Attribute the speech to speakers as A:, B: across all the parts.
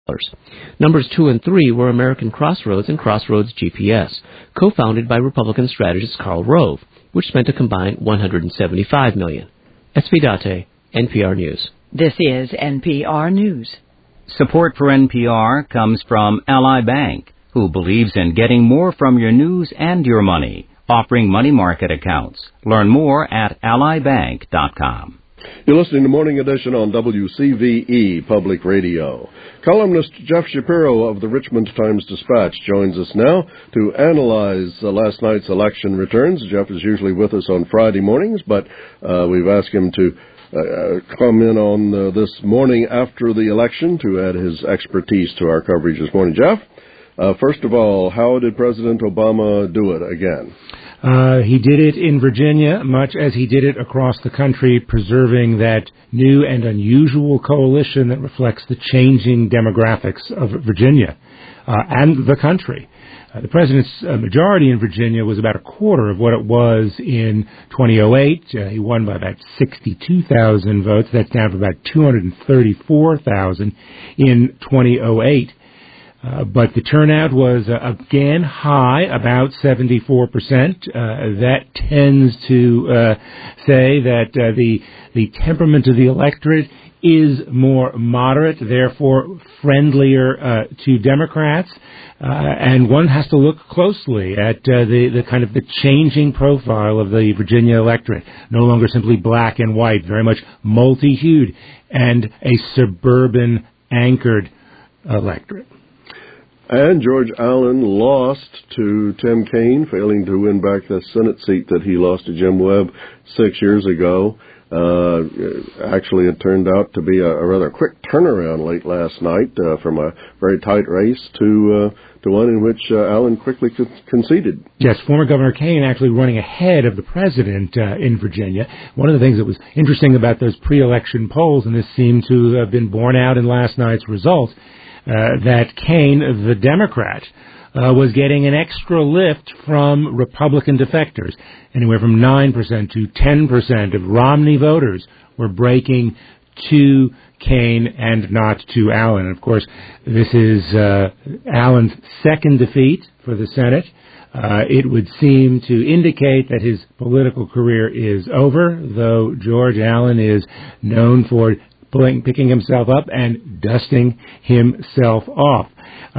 A: Numbers 2 and 3 were American Crossroads and Crossroads GPS, co-founded by Republican strategist Karl Rove, which spent a combined $175 million. S.P. Date, NPR News.
B: This is NPR News.
C: Support for NPR comes from Ally Bank, who believes in getting more from your news and your money, offering money market accounts. Learn more at allybank.com.
D: You're listening to Morning Edition on WCVE Public Radio. Columnist Jeff Shapiro of the Richmond Times-Dispatch joins us now to analyze last night's election returns. Jeff is usually with us on Friday mornings, but we've asked him to come in on this morning after the election to add his expertise to our coverage this morning. Jeff, first of all, how did President Obama do it again?
E: He did it in Virginia, much as he did it across the country, preserving that new and unusual coalition that reflects the changing demographics of Virginia and the country. The president's majority in Virginia was about a quarter of what it was in 2008. He won by about 62,000 votes. That's down from about 234,000 in 2008. But the turnout was again high, about 74%. That tends to say that the temperament of the electorate is more moderate, therefore friendlier to Democrats. And one has to look closely at the kind of the changing profile of the Virginia electorate. No longer simply black and white, very much multi-hued, and a suburban anchored electorate.
D: And George Allen lost to Tim Kaine, failing to win back the Senate seat that he lost to Jim Webb 6 years ago. Actually, it turned out to be a rather quick turnaround late last night from a very tight race to one in which Allen quickly conceded.
E: Yes, former Governor Kaine actually running ahead of the president in Virginia. One of the things that was interesting about those pre-election polls, and this seemed to have been borne out in last night's results, that Kaine, the Democrat, was getting an extra lift from Republican defectors. Anywhere from 9% to 10% of Romney voters were breaking to Kaine and not to Allen. Of course, this is Allen's second defeat for the Senate. It would seem to indicate that his political career is over, though George Allen is known for picking himself up and dusting himself off.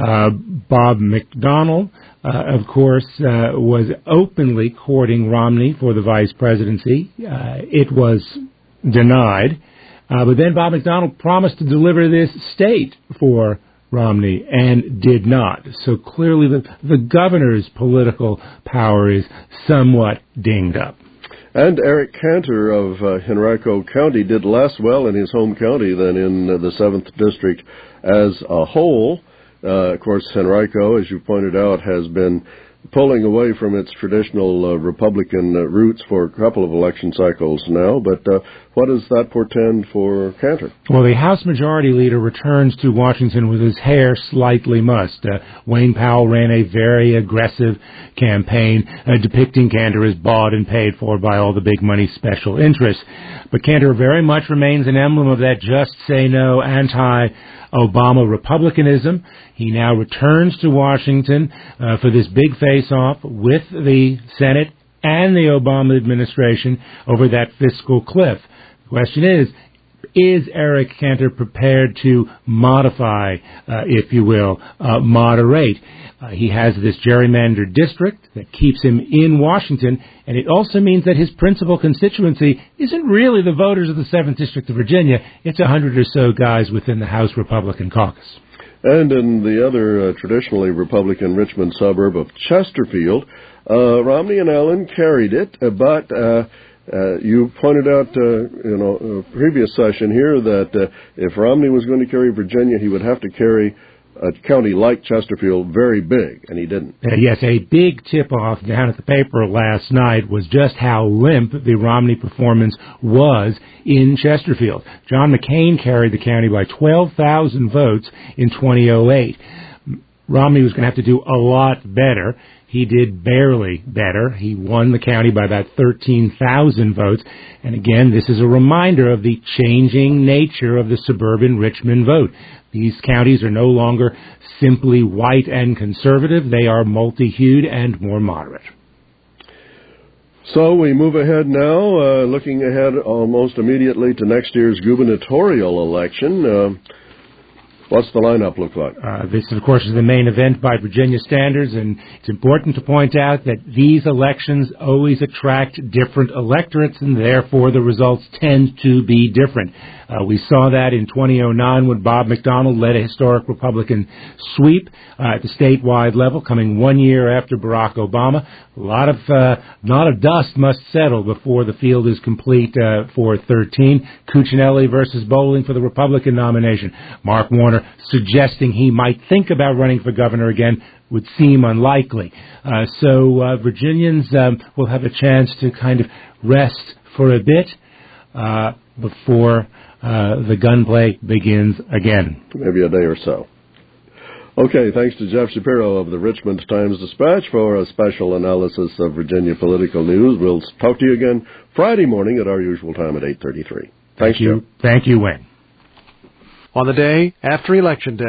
E: Bob McDonnell, of course, was openly courting Romney for the vice presidency. It was denied. But then Bob McDonnell promised to deliver this state for Romney and did not. So clearly the governor's political power is somewhat dinged up.
D: And Eric Cantor of Henrico County did less well in his home county than in the 7th District as a whole. Of course, Henrico, as you pointed out, has been pulling away from its traditional Republican roots for a couple of election cycles now. But what does that portend for Cantor?
E: Well, the House Majority Leader returns to Washington with his hair slightly mussed. Wayne Powell ran a very aggressive campaign depicting Cantor as bought and paid for by all the big money special interests. But Cantor very much remains an emblem of that just say no anti-Obama Republicanism. He now returns to Washington for this big face-off with the Senate and the Obama administration over that fiscal cliff. The question is Eric Cantor prepared to modify, if you will, moderate? He has this gerrymandered district that keeps him in Washington, and it also means that his principal constituency isn't really the voters of the 7th District of Virginia. It's 100 or so guys within the House Republican caucus.
D: And in the other traditionally Republican Richmond suburb of Chesterfield, Romney and Allen carried it, but you pointed out, in a previous session here that if Romney was going to carry Virginia, he would have to carry a county like Chesterfield very big, and he didn't.
E: Yes, a big tip-off down at the paper last night was just how limp the Romney performance was in Chesterfield. John McCain carried the county by 12,000 votes in 2008. Romney was going to have to do a lot better. He did barely better. He won the county by about 13,000 votes. And again, this is a reminder of the changing nature of the suburban Richmond vote. These counties are no longer simply white and conservative. They are multi-hued and more moderate.
D: So we move ahead now, looking ahead almost immediately to next year's gubernatorial election. What's the lineup look like?
E: This, of course, is the main event by Virginia standards, and it's important to point out that these elections always attract different electorates, and therefore the results tend to be different. We saw that in 2009 when Bob McDonnell led a historic Republican sweep at the statewide level, coming 1 year after Barack Obama. A lot of dust must settle before the field is complete for 13. Cuccinelli versus Bowling for the Republican nomination. Mark Warner suggesting he might think about running for governor again would seem unlikely. So Virginians will have a chance to kind of rest for a bit before the gunplay begins again.
D: Maybe a day or so. Okay, thanks to Jeff Shapiro of the Richmond Times-Dispatch for a special analysis of Virginia political news. We'll talk to you again Friday morning at our usual time at 8:33. Thanks,
E: Thank you.
D: Jeff.
E: Thank you, Wayne.
F: On the day after Election Day,